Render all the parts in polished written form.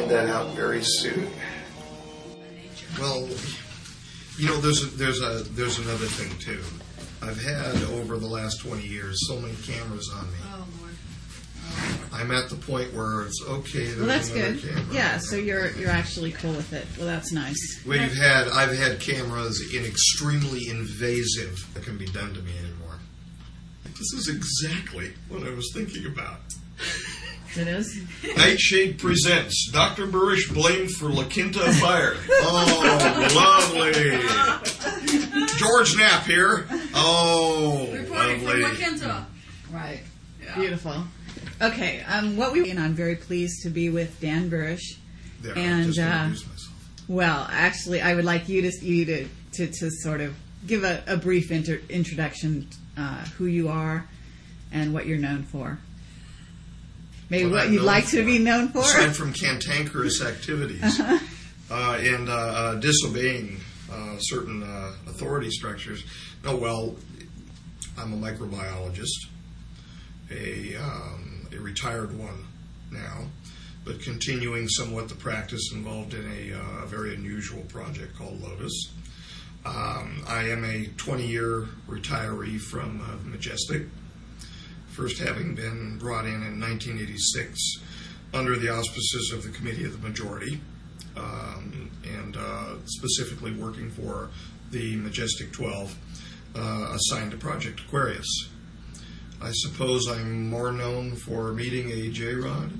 find that out very soon. Well, there's another thing too. I've had over the last 20 years so many cameras on me. Oh, Lord. I'm at the point where it's okay. Well, that's good. Camera. Yeah, so you're actually cool with it. Well, that's nice. I've had cameras extremely invasive that can be done to me anymore. This is exactly what I was thinking about. It is? Nightshade presents Dr. Burish blamed for La Quinta fire. Oh, lovely. George Knapp here. Oh, Reporting lovely. from La Quinta. Right. Yeah. Beautiful. Okay, and I'm very pleased to be with Dan Burish. There, And, I just introduced myself. Well, actually, I would like you to sort of give a brief introduction, who you are and what you're known for. Maybe what you'd like to be known for. Aside from cantankerous activities and disobeying certain authority structures. No, well, I'm a microbiologist, a retired one now, but continuing somewhat the practice involved in a very unusual project called Lotus. I am a 20-year retiree from Majestic, first having been brought in 1986 under the auspices of the Committee of the Majority, and specifically working for the Majestic 12, assigned to Project Aquarius. I suppose I'm more known for meeting a J-Rod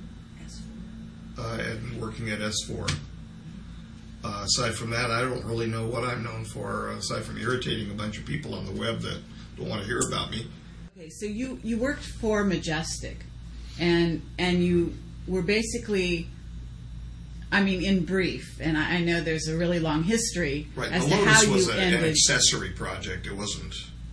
and working at S4. Aside from that, I don't really know what I'm known for, aside from irritating a bunch of people on the web that don't want to hear about me. Okay, so you worked for Majestic, and you were basically, I mean, in brief, and I know there's a really long history Right. as The to Lotus how you was an ended. accessory project. It wasn't,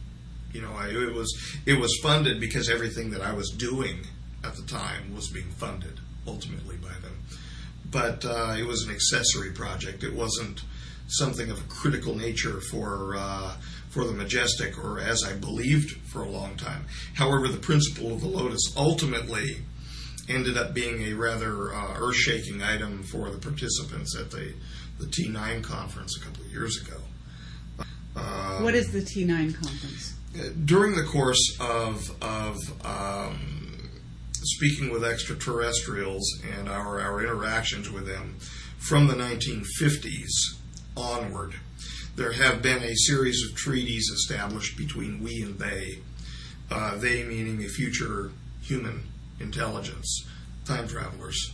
it was funded because everything that I was doing at the time was being funded ultimately by them. But it was an accessory project. It wasn't something of a critical nature for the Majestic, or as I believed for a long time. However, the principle of the Lotus ultimately ended up being a rather earth-shaking item for the participants at the T9 conference a couple of years ago. What is the T9 conference? During the course of speaking with extraterrestrials and our interactions with them from the 1950s onward, there have been a series of treaties established between we and they meaning a future human intelligence, time travelers.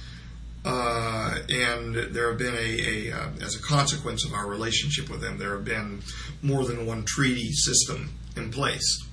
And there have been as a consequence of our relationship with them, there have been more than one treaty system in place.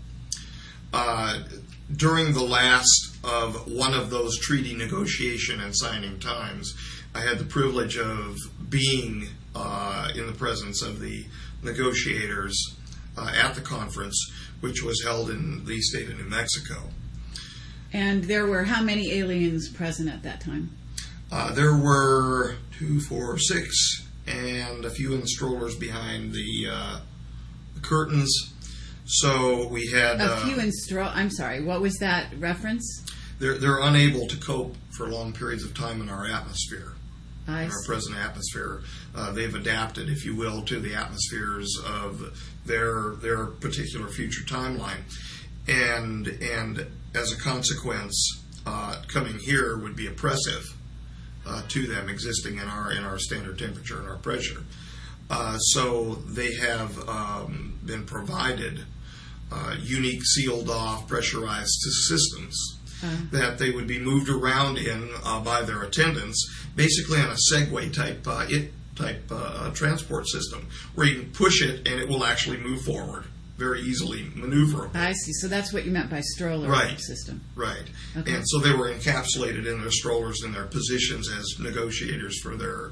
During the last of one of those treaty negotiation and signing times, I had the privilege of being in the presence of the negotiators at the conference, which was held in the state of New Mexico. And there were how many aliens present at that time? There were 2, 4, 6, and a few in the strollers behind the curtains. So we had A few in I'm sorry, what was that reference? They're unable to cope for long periods of time in our atmosphere. I in our see. present atmosphere. They've adapted, if you will, to the atmospheres of their particular future timeline. And as a consequence, coming here would be oppressive to them, existing in our standard temperature and our pressure. So they have been provided unique, sealed off, pressurized systems that they would be moved around in by their attendants, basically on a Segway type transport system, where you can push it and it will actually move forward, very easily maneuverable. I see. So that's what you meant by stroller Right. system. Right. Okay. And so they were encapsulated in their strollers in their positions as negotiators for their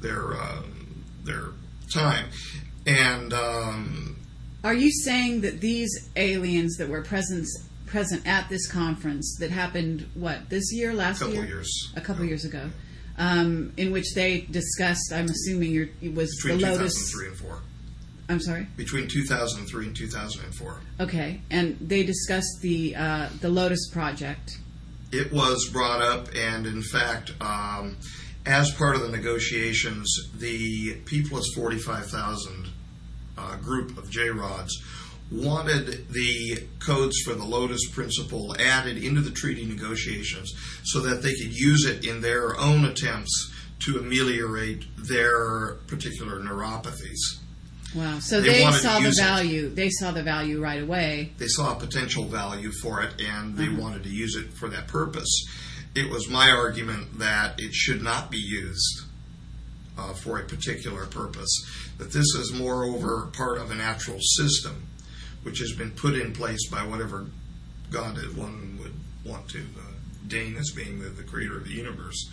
time. And Are you saying that these aliens that were present at this conference that happened, this year, last year? a couple years ago, in which they discussed, I'm assuming it was between the Lotus... 2003 and 4. I'm sorry? Between 2003 and 2004. Okay, and they discussed the Lotus project. It was brought up, and in fact, as part of the negotiations, the P plus 45,000 group of J-Rods wanted the codes for the Lotus Principle added into the treaty negotiations so that they could use it in their own attempts to ameliorate their particular neuropathies. Wow. So They they wanted saw to the use it. value. They saw the value right away. They saw a potential value for it, and they wanted to use it for that purpose. It was my argument that it should not be used for a particular purpose, that this is moreover part of a natural system which has been put in place by whatever God that one would want to deign as being the creator of the universe,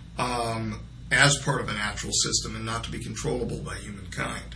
as part of a natural system and not to be controllable by humankind.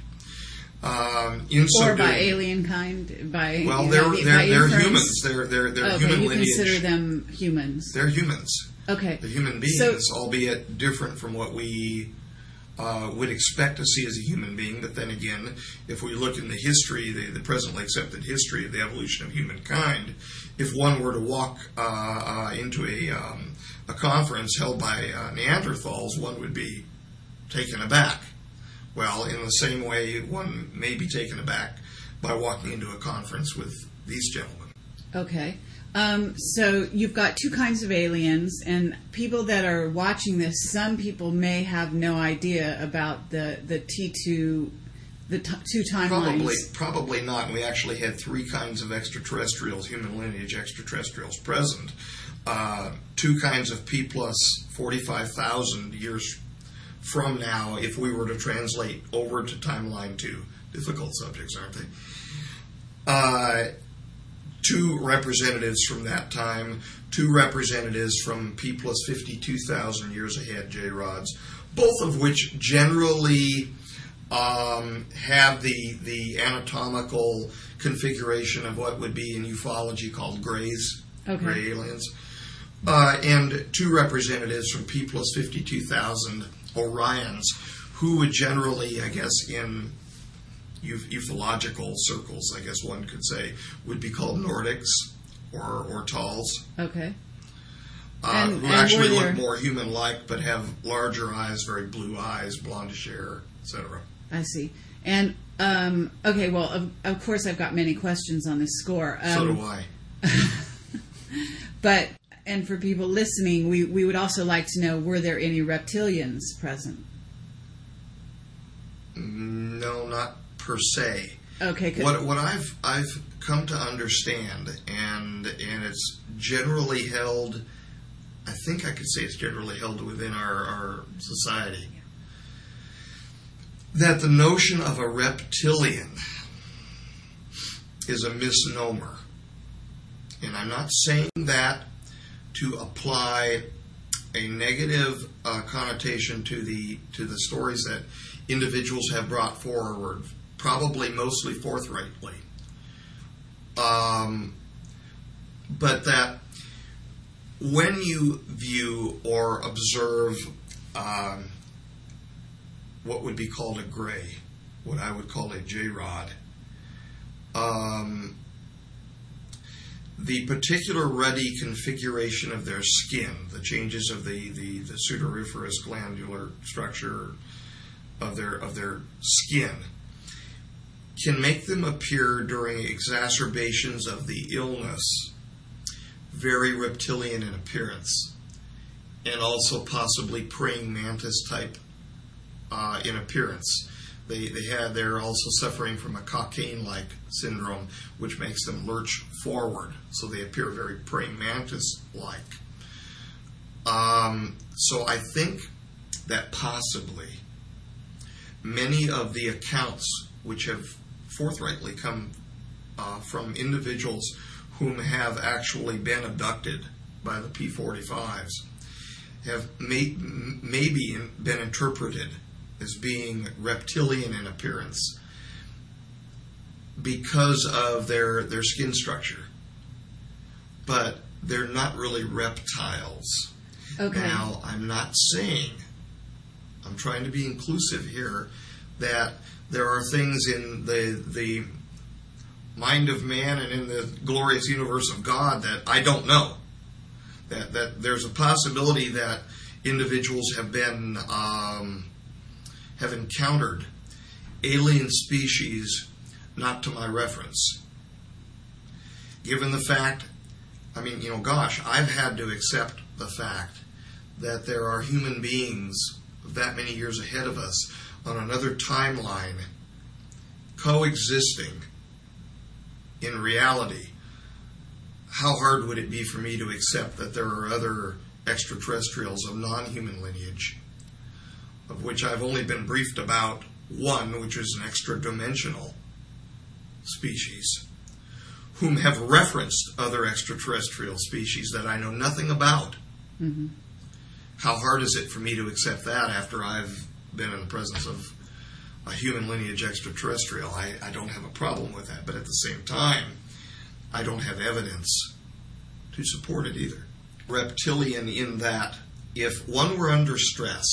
Or by alien kind? By, well, they're humans. They're human you lineage. consider them humans. They're humans. Okay. They're human beings, albeit different from what we would expect to see as a human being. But then again, if we look in the history, the presently accepted history of the evolution of humankind, if one were to walk into a conference held by Neanderthals, one would be taken aback. Well, in the same way, one may be taken aback by walking into a conference with these gentlemen. Okay. So you've got two kinds of aliens, and people that are watching this, some people may have no idea about the T2, two timelines. Probably not. We actually had three kinds of extraterrestrials, human lineage extraterrestrials present. Two kinds of P plus 45,000 years from now, if we were to translate over to timeline 2. Difficult subjects, aren't they? Two representatives from that time, two representatives from P plus 52,000 years ahead, J-Rods, both of which generally have the anatomical configuration of what would be in ufology called grays, gray aliens, and two representatives from P plus 52,000 Orions, who would generally, I guess, in ufological circles, I guess one could say, would be called Nordics or Tals. Okay. Who actually look more human-like but have larger eyes, very blue eyes, blondish hair, etc. I see. And, okay, well, of course I've got many questions on this score. So do I. But, and for people listening, we would also like to know, were there any reptilians present? No, not per se. Okay. What I've come to understand, and it's generally held, I think I could say it's generally held within our society, that the notion of a reptilian is a misnomer. And I'm not saying that to apply a negative connotation to the stories that individuals have brought forward, probably mostly forthrightly. But that when you view or observe what would be called a gray, what I would call a J-Rod, the particular ruddy configuration of their skin, the changes of the sudoriferous glandular structure of their skin, can make them appear during exacerbations of the illness very reptilian in appearance, and also possibly praying mantis type in appearance. They're also suffering from a cocaine-like syndrome, which makes them lurch forward, so they appear very praying mantis-like. So I think that possibly many of the accounts which have forthrightly come from individuals whom have actually been abducted by the P-45s have maybe been interpreted as being reptilian in appearance because of their skin structure. But they're not really reptiles. Okay. Now, I'm not saying, I'm trying to be inclusive here, that there are things in the mind of man and in the glorious universe of God that I don't know. That there's a possibility that individuals have encountered alien species not to my reference. Given the fact, I've had to accept the fact that there are human beings that many years ahead of us on another timeline coexisting in reality. How hard would it be for me to accept that there are other extraterrestrials of non-human lineage, of which I've only been briefed about one, which is an extra-dimensional species, whom have referenced other extraterrestrial species that I know nothing about. Mm-hmm. How hard is it for me to accept that after I've been in the presence of a human lineage extraterrestrial? I don't have a problem with that, but at the same time, I don't have evidence to support it either. Reptilian in that if one were under stress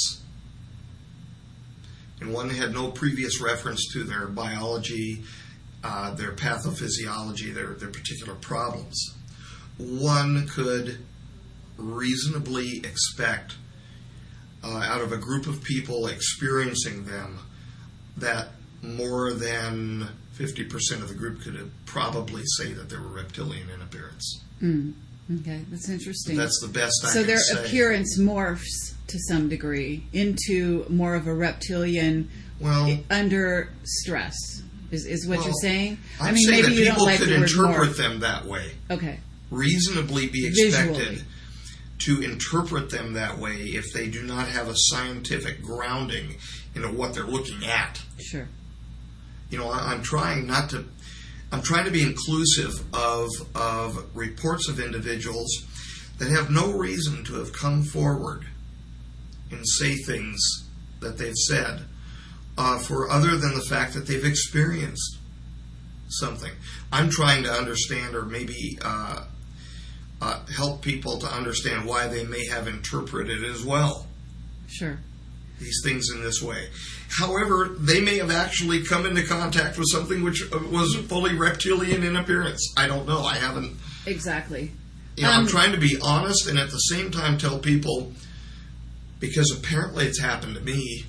and one had no previous reference to their biology, their pathophysiology, their particular problems, one could reasonably expect out of a group of people experiencing them that more than 50% of the group could probably say that they were reptilian in appearance. Okay, that's interesting. That's the best I can say. So their appearance morphs to some degree into more of a reptilian under stress. Is what you're saying? I'm saying maybe that you people don't like could the word interpret morph. them that way. Okay. Reasonably be expected Visually. to interpret them that way if they do not have a scientific grounding into what they're looking at. Sure. I'm trying to be inclusive of reports of individuals that have no reason to have come forward and say things that they've said for other than the fact that they've experienced something. I'm trying to understand or maybe help people to understand why they may have interpreted as well. Sure. These things in this way. However, they may have actually come into contact with something which was fully reptilian in appearance. I don't know. I haven't. Exactly. I'm trying to be honest and at the same time tell people, because apparently it's happened to me,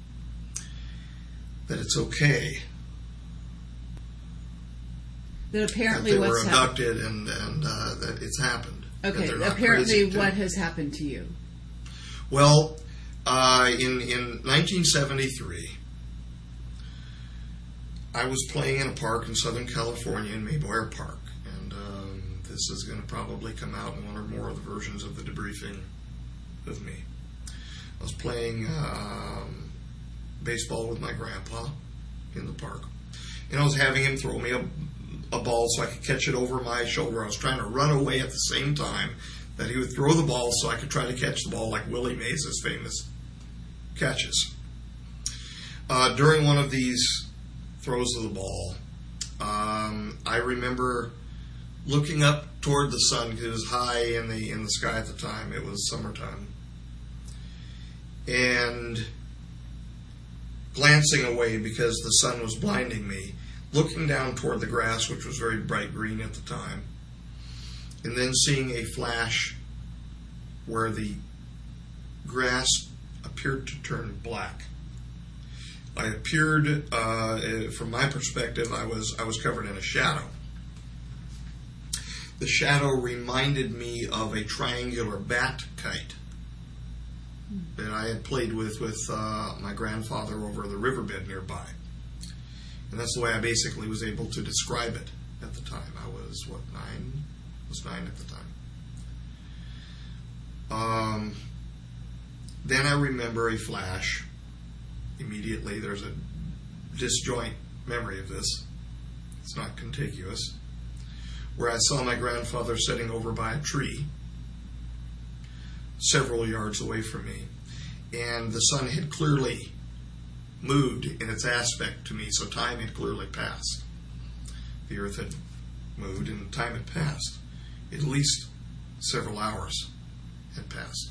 that it's okay. That apparently that they were what's happened. abducted and that it's happened. Okay, That they're not apparently crazy, what too. has happened to you? Well, in 1973, I was playing in a park in Southern California in Mayboyer Park, and this is going to probably come out in one or more of the versions of the debriefing of me. I was playing baseball with my grandpa in the park, and I was having him throw me a ball so I could catch it over my shoulder. I was trying to run away at the same time that he would throw the ball so I could try to catch the ball like Willie Mays' famous catches. During one of these throws of the ball, I remember looking up toward the sun because it was high in the sky at the time. It was summertime. And glancing away because the sun was blinding me, looking down toward the grass, which was very bright green at the time, and then seeing a flash where the grass appeared to turn black. I appeared, from my perspective, I was covered in a shadow. The shadow reminded me of a triangular bat kite that I had played with my grandfather over the riverbed nearby. And that's the way I basically was able to describe it at the time. I was, 9? I was 9 at the time. Then I remember a flash. Immediately, there's a disjoint memory of this. It's not contiguous. Where I saw my grandfather sitting over by a tree, several yards away from me, and the sun had clearly moved in its aspect to me, so time had clearly passed. The earth had moved and time had passed. At least several hours had passed.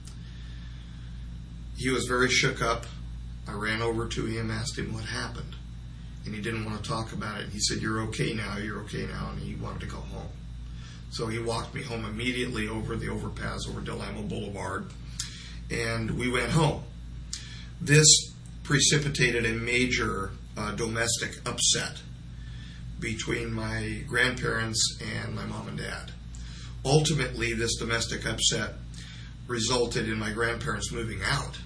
He was very shook up. I ran over to him, asked him what happened, and he didn't want to talk about it. He said, you're okay now, and he wanted to go home. So he walked me home immediately over the overpass over Del Amo Boulevard, and we went home. This precipitated a major domestic upset between my grandparents and my mom and dad. Ultimately, this domestic upset resulted in my grandparents moving out.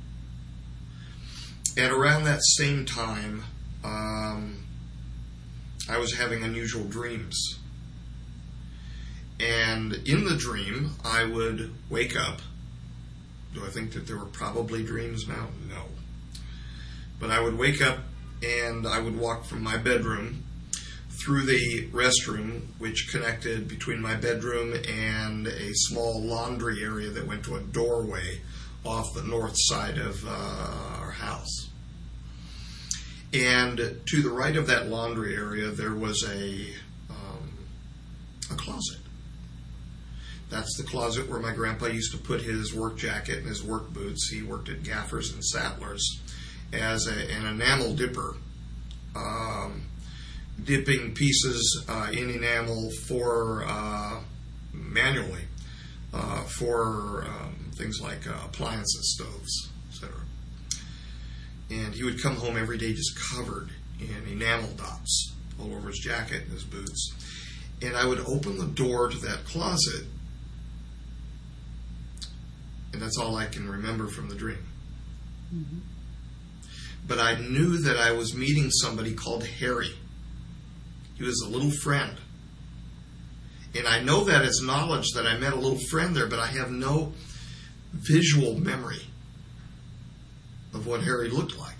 And around that same time, I was having unusual dreams. And in the dream, I would wake up. Do I think that there were probably dreams now? No. But I would wake up and I would walk from my bedroom through the restroom, which connected between my bedroom and a small laundry area that went to a doorway off the north side of our house. And to the right of that laundry area, there was a closet. That's the closet where my grandpa used to put his work jacket and his work boots. He worked at Gaffers and Sattlers as an enamel dipper, dipping pieces in enamel for manually for things like appliances, stoves, etc. And he would come home every day just covered in enamel dots all over his jacket and his boots. And I would open the door to that closet, and that's all I can remember from the dream. Mm-hmm. But I knew that I was meeting somebody called Harry. He was a little friend. And I know that as knowledge that I met a little friend there, but I have no visual memory of what Harry looked like.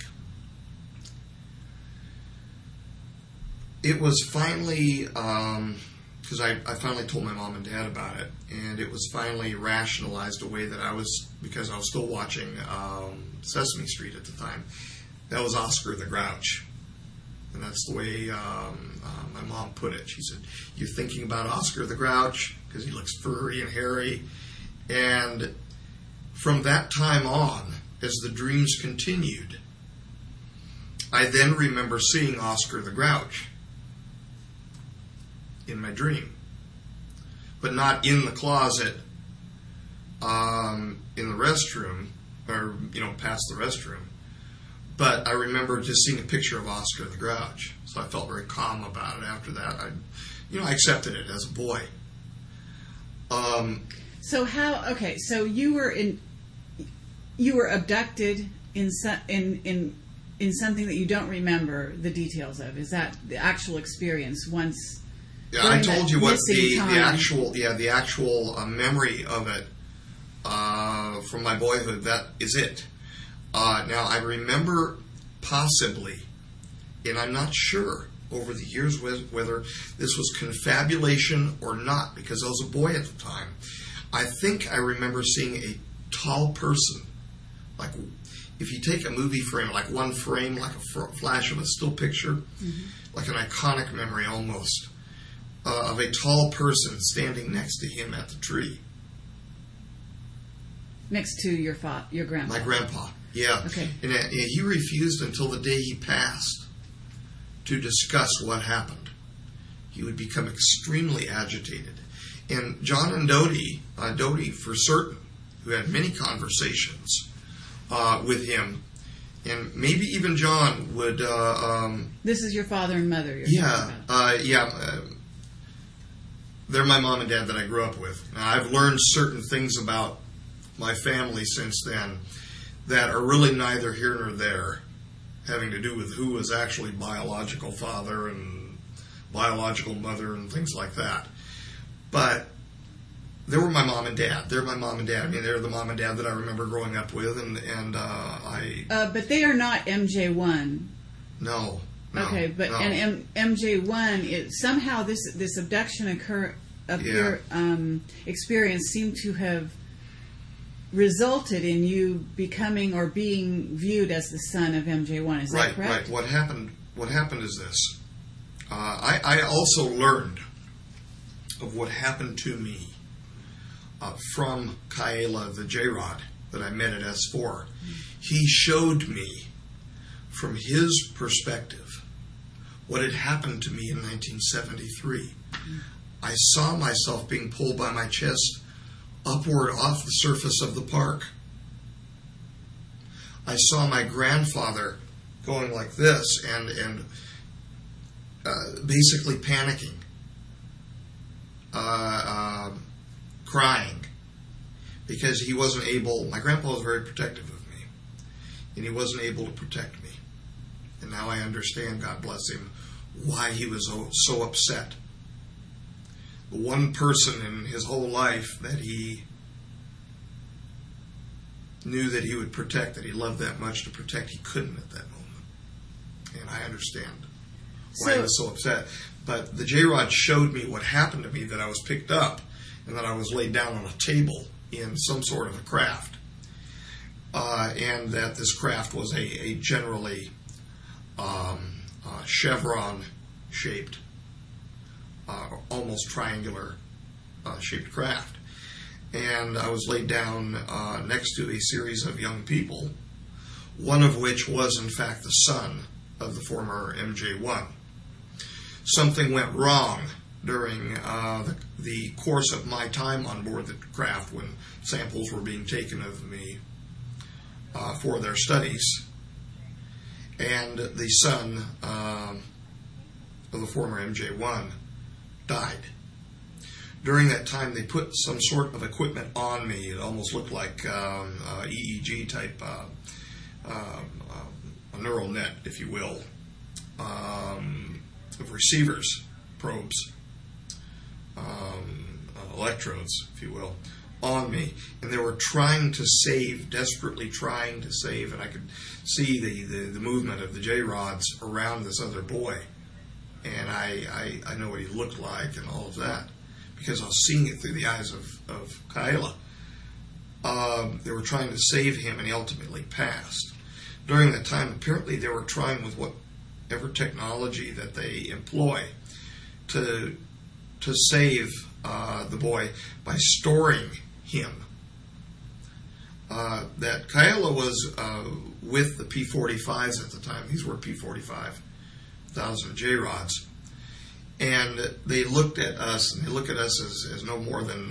It was finally, because I finally told my mom and dad about it, and it was finally rationalized a way that because I was still watching Sesame Street at the time, that was Oscar the Grouch. And that's the way my mom put it. She said, "You're thinking about Oscar the Grouch because he looks furry and hairy." And from that time on, as the dreams continued, I then remember seeing Oscar the Grouch in my dream, but not in the closet, in the restroom, or past the restroom. But I remember just seeing a picture of Oscar the Grouch, so I felt very calm about it. After that, I accepted it as a boy. So you were abducted in something that you don't remember the details of. Is that the actual experience once? Yeah, I told you what the actual memory of it from my boyhood. That is it. Now, I remember possibly, and I'm not sure over the years whether this was confabulation or not, because I was a boy at the time. I think I remember seeing a tall person, like if you take a movie frame, like one frame, like a flash of a still picture, mm-hmm. like an iconic memory almost, of a tall person standing next to him at the tree. Next to your grandpa. My grandpa. Yeah. Okay. And he refused until the day he passed to discuss what happened. He would become extremely agitated. And John and Dodie for certain, who had many conversations with him, and maybe even John would... this is your father and mother you're talking about. They're my mom and dad that I grew up with. Now, I've learned certain things about my family since then that are really neither here nor there, having to do with who was actually biological father and biological mother and things like that. But they were my mom and dad. They're my mom and dad. I mean, they're the mom and dad that I remember growing up with, and I... But they are not MJ1. No. Okay, but no. And MJ1, somehow this abduction your experience seemed to have resulted in you becoming or being viewed as the son of MJ1. Is that correct? Right. What happened is this. I also learned of what happened to me from Kaela, the J-Rod that I met at S4. He showed me from his perspective what had happened to me in 1973. I saw myself being pulled by my chest upward off the surface of the park I saw my grandfather going like this and basically panicking, crying, because he wasn't able. My grandpa was very protective of me, and he wasn't able to protect me. And now I understand, God bless him, why he was so upset. The one person in his whole life that he knew that he would protect, that he loved that much to protect, he couldn't at that moment. And I understand why he was so upset. But the J-Rod showed me what happened to me, that I was picked up and that I was laid down on a table in some sort of a craft. And that this craft was a generally chevron-shaped, almost triangular-shaped craft. And I was laid down next to a series of young people, one of which was, in fact, the son of the former MJ-1. Something went wrong during the course of my time on board the craft when samples were being taken of me for their studies. And the son of the former MJ-1 died. During that time, they put some sort of equipment on me. It almost looked like EEG type, a neural net, if you will, of receivers, probes, electrodes, if you will, on me. And they were trying to save, desperately trying to save, and I could see the movement of the J-rods around this other boy. And I know what he looked like and all of that, because I was seeing it through the eyes of Kaela. They were trying to save him, and he ultimately passed. During that time, apparently they were trying with whatever technology that they employ to save the boy by storing him. That Kaela was with the P-45s at the time. These were P-45,000 J-rods. And they looked at us, and they look at us as no more than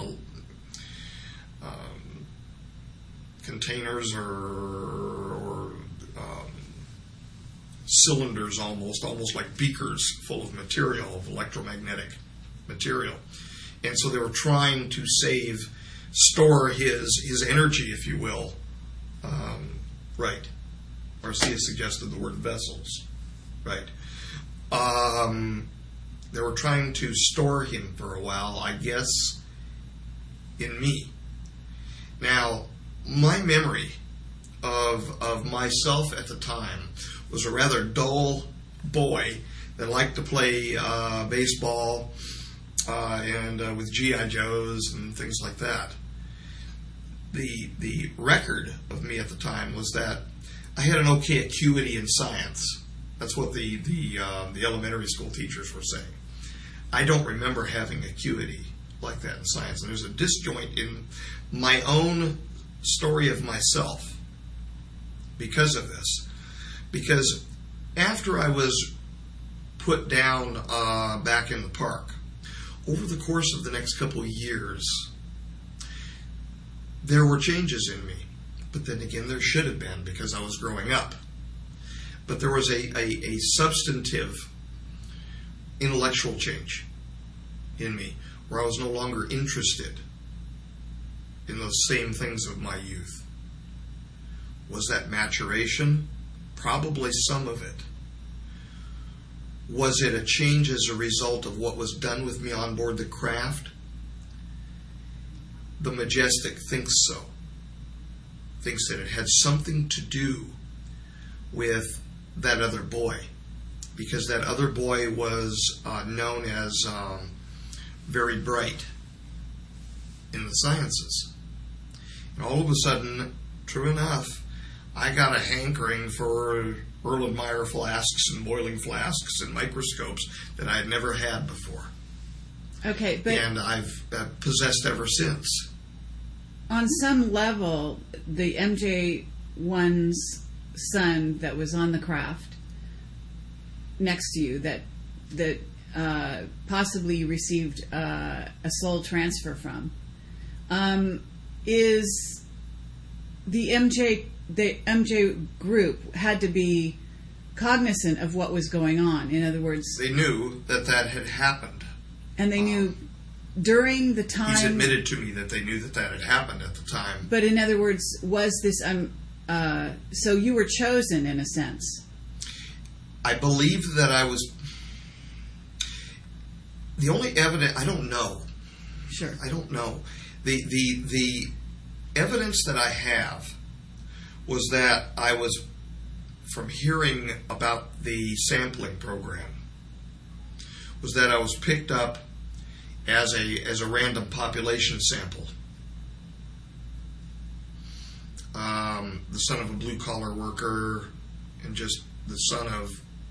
containers or cylinders, almost like beakers full of material, of electromagnetic material. And so they were trying to store his energy, if you will, right. Marcia suggested the word vessels, right. They were trying to store him for a while, I guess, in me. Now, my memory of myself at the time was a rather dull boy that liked to play baseball and with G.I. Joes and things like that. The record of me at the time was that I had an okay acuity in science. That's what the elementary school teachers were saying. I don't remember having acuity like that in science. And there's a disjoint in my own story of myself because of this. Because after I was put down back in the park, over the course of the next couple of years, there were changes in me. But then again, there should have been, because I was growing up. But there was a substantive intellectual change in me, where I was no longer interested in those same things of my youth. Was that maturation? Probably some of it. Was it a change as a result of what was done with me on board the craft? The Majestic thinks so. Thinks that it had something to do with that other boy, because that other boy was known as very bright in the sciences. And all of a sudden, true enough, I got a hankering for Erlenmeyer flasks and boiling flasks and microscopes that I had never had before. Okay, but... And I've possessed ever since. On some level, the MJ-1's son that was on the craft next to you, that possibly you received a soul transfer from, is the MJ the MJ group had to be cognizant of what was going on. In other words, They knew that had happened. and they knew during the time. He's admitted to me that they knew that had happened at the time. But in other words, was this so you were chosen in a sense? I believe that I was. The only evidence, I don't know. Sure. I don't know. The evidence that I have was that I was, from hearing about the sampling program, was that I was picked up as a random population sample. The son of a blue-collar worker, and just the son of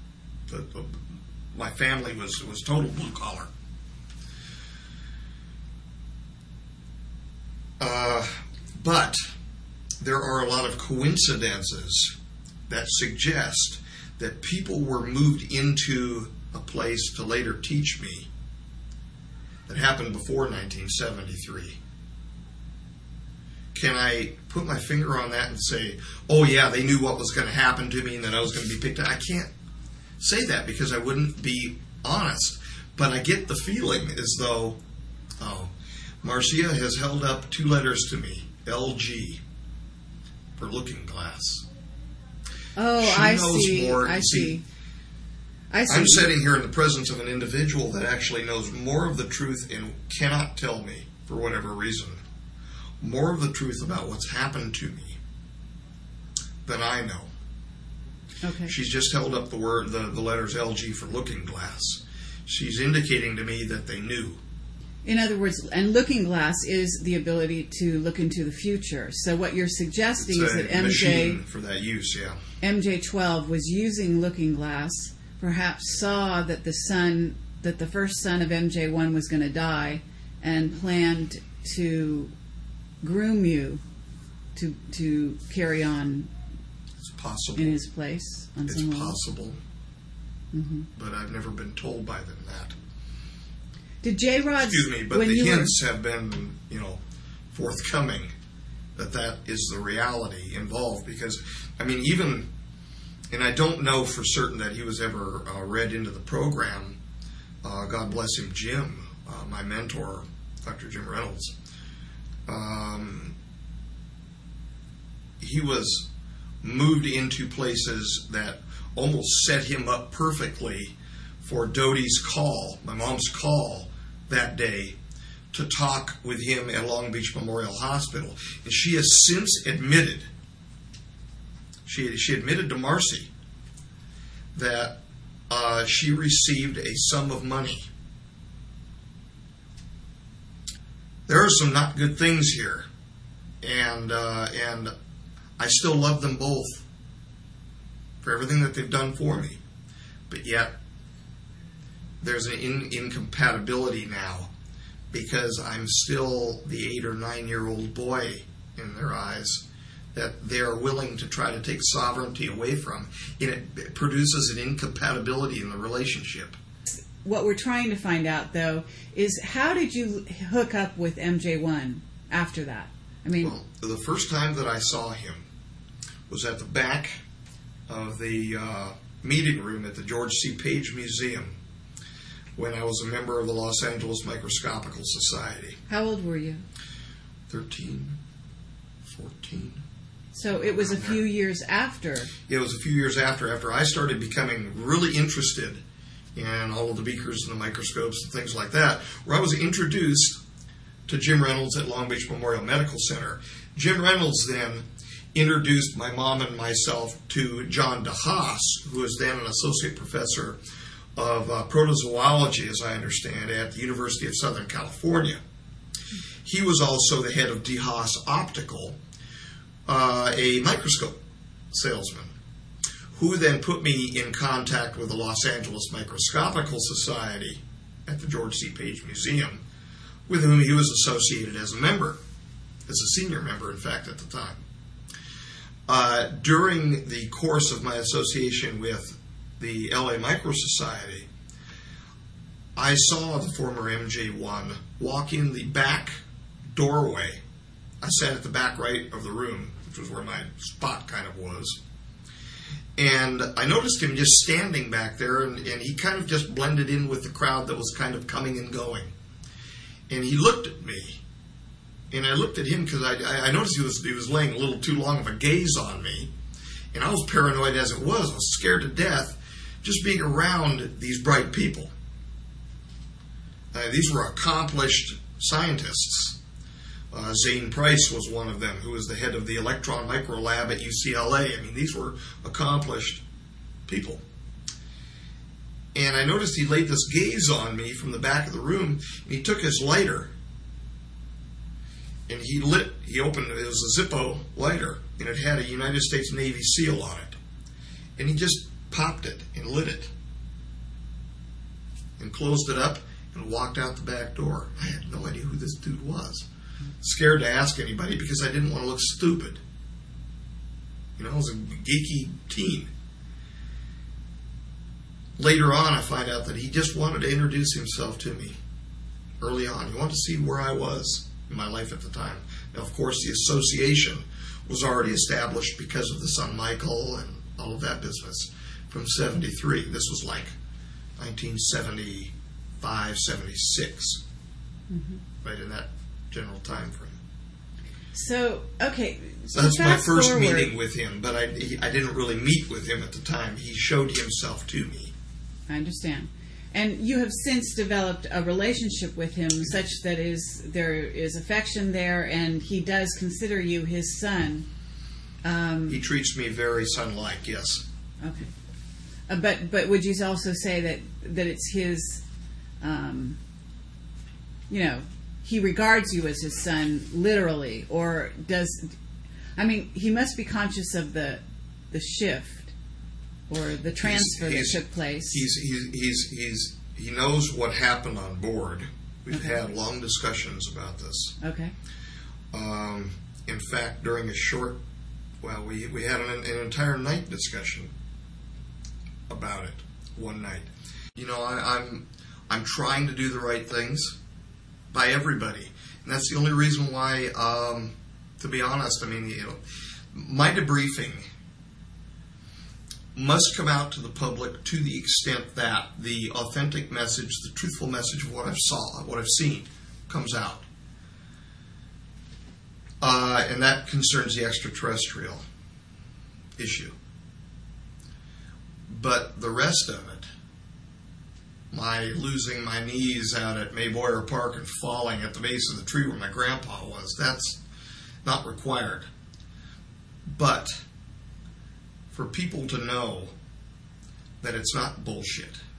my family was total blue-collar. But there are a lot of coincidences that suggest that people were moved into a place to later teach me that happened before 1973. Can I put my finger on that and say, oh yeah, they knew what was going to happen to me and that I was going to be picked up? I can't say that because I wouldn't be honest. But I get the feeling as though, Marcia has held up 2 letters to me, LG, for Looking Glass. Oh, She I knows see. more. I see. I see. I'm sitting here in the presence of an individual that actually knows more of the truth and cannot tell me, for whatever reason, more of the truth about what's happened to me than I know. Okay. She's just held up the letters LG for Looking Glass. She's indicating to me that they knew. In other words, and Looking Glass is the ability to look into the future. So what you're suggesting is that machine for that use, yeah. MJ12 was using Looking Glass, perhaps saw that the first son of MJ1 was going to die, and planned to groom you to carry on. It's possible. In his place. On It's some level. possible. Mm-hmm. But I've never been told by them that. Did J-Rod's... Excuse me, but when the you hints have been, forthcoming that is the reality involved. Because, even, and I don't know for certain that he was ever read into the program. God bless him, Jim, my mentor, Dr. Jim Reynolds. He was moved into places that almost set him up perfectly for Dodie's call, my mom's call that day, to talk with him at Long Beach Memorial Hospital. And she has since admitted, she admitted to Marcy that she received a sum of money. There are some not good things here, and I still love them both for everything that they've done for me. But yet, there's an incompatibility now because I'm still the 8 or 9 year old boy in their eyes that they're willing to try to take sovereignty away from. And it produces an incompatibility in the relationship. What we're trying to find out, though, is how did you hook up with MJ1 after that? Well, the first time that I saw him was at the back of the meeting room at the George C. Page Museum when I was a member of the Los Angeles Microscopical Society. How old were you? 13, 14. So it was a few years after. It was a few years after I started becoming really interested in all of the beakers and the microscopes and things like that, where I was introduced to Jim Reynolds at Long Beach Memorial Medical Center. Jim Reynolds then introduced my mom and myself to John DeHaas, who was then an associate professor of protozoology, as I understand, at the University of Southern California. He was also the head of DeHaas Optical, a microscope salesman, who then put me in contact with the Los Angeles Microscopical Society at the George C. Page Museum, with whom he was associated as a member, as a senior member, in fact, at the time. During the course of my association with the LA Micro Society, I saw the former MJ1 walk in the back doorway. I sat at the back right of the room, which was where my spot kind of was. And I noticed him just standing back there, and he kind of just blended in with the crowd that was kind of coming and going. And he looked at me, and I looked at him because I noticed he was laying a little too long of a gaze on me. And I was paranoid as it was. I was scared to death just being around these bright people. These were accomplished scientists. Zane Price was one of them, who was the head of the Electron Micro Lab at UCLA. I mean, these were accomplished people. And I noticed he laid this gaze on me from the back of the room, and he took his lighter, and he opened, it was a Zippo lighter, and it had a United States Navy seal on it. And he just popped it and lit it, and closed it up, and walked out the back door. I had no idea who this dude was. Scared to ask anybody because I didn't want to look stupid. You know, I was a geeky teen. Later on, I find out that he just wanted to introduce himself to me early on. He wanted to see where I was in my life at the time. Now, of course, the association was already established because of the son Michael and all of that business from 73. This was like 1975, 76, right in that general time frame. So, okay. So that's my first forward. meeting with him, but I didn't really meet with him at the time. He showed himself to me. I understand. And you have since developed a relationship with him such that there is affection there, and he does consider you his son. He treats me very son-like, yes. Okay. But would you also say that it's his, he regards you as his son literally, or he must be conscious of the shift or the transfer that took place. He knows what happened on board. We've had long discussions about this. Okay. In fact, during we had an entire night discussion about it one night. You know, I'm trying to do the right things by everybody, and that's the only reason why. To be honest, my debriefing must come out to the public to the extent that the authentic message, the truthful message of what I've seen, comes out. And that concerns the extraterrestrial issue. But the rest of it, my losing my knees out at Mayboyer Park and falling at the base of the tree where my grandpa was, that's not required. But for people to know that it's not bullshit,